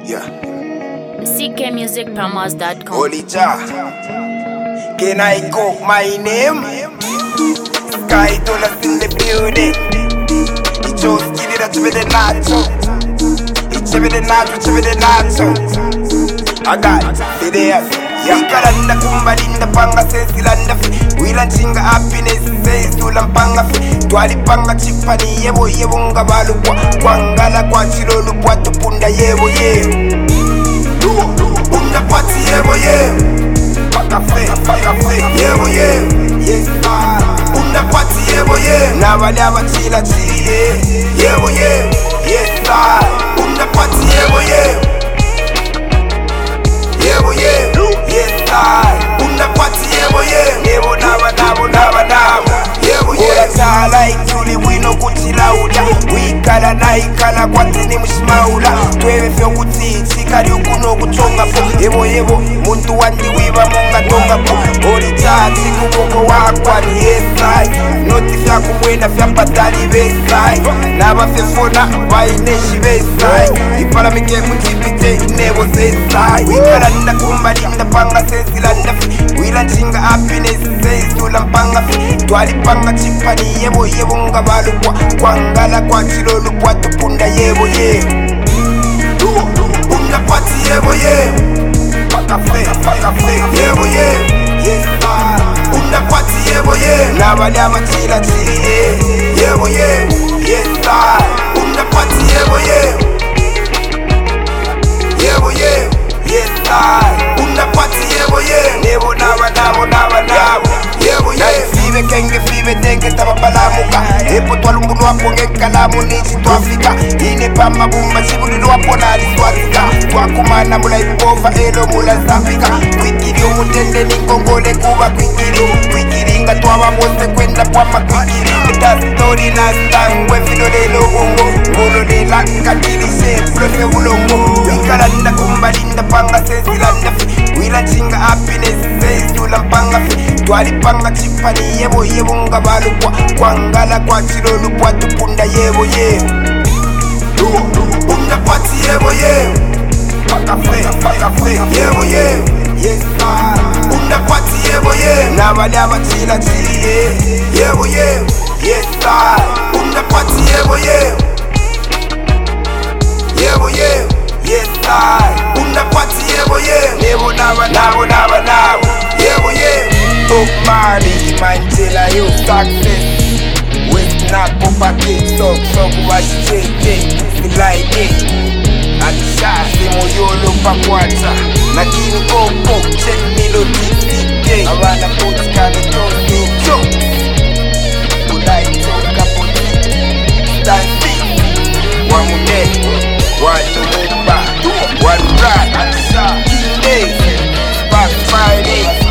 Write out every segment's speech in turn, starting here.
Yeah. ckmusicpromos.com. Olija. Can I call my name? Sky Dollars in the building. He chose give it up to the nacho. He cheve the nacho. I got it there. Yankalanda kumbalinda panga sensilanda fi wilanchinga happiness says tulampanga fi twalipanga chipani yebo nga balukwa kwangala kwa chilolu kwa tupunda yebo unda pati yebo paka fe yebo yes unda pati yebo nabali abachila chile yebo yes unda pati yebo unda pati yebo nabo ulatala ikyuli bwino kutilauda wikala naikala kwatini mushimaula twebefyo kuti chikali ukuno kutongapo yebo muntu wandi wiba monga tongapo olitati kuboko wakwani yesai noti fyakubwena fyapatali besai nabafefona baineshi besai ipala mike mutipite inebo zesai wikala ndakumbalinda panga sensilanda wilanchinga happiness sesulampanga twalipanga chipani yebo nga balukwa kwangala kwa chilolu kwa tupunda yebo unda pati yebo paka fe yebo yes unda pati yebo nabali amachila chile yebo yes unda pati yebo yes unda pati yebo nabo fibe kenge fibe tenge tababalamuka epo twalumbuno wapo ngekalamu nichi twafika ine pamba bumba chibulilo wapo naliswatika twakumana mula ibova elo mula zafika kwikiri umutende nikongole kuba kwikiri nga twababose kwenda pwama kwikiri etazitori nasitangwe filo lelo bongo ngolo lela katilishe flofe bulongo wikalanda kumbalinda panga sensilanda wilanchinga happiness sesulampanga twalipanga chipani yebo nga balukwa kwangala kwa chilolu kwa tupunda yebo unda pati yebo paka fe yebo yes unda pati yebo nabali abachila chile yebo yes unda pati yebo yes unda pati yebo nabo yebo Talk money, Mandela, you success. With not poverty, so kuwash JJ, feel like it. And shasi moyolo pakwata. Na king go check melody DJ. I wanna put kind of don't need joke. To like talk about it. Stand it. One day, one November, one ride, and shot. Days, back Friday.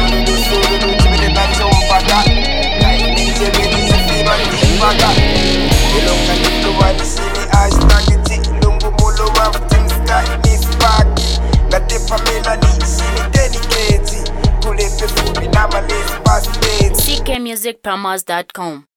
ckmusicpromos.com.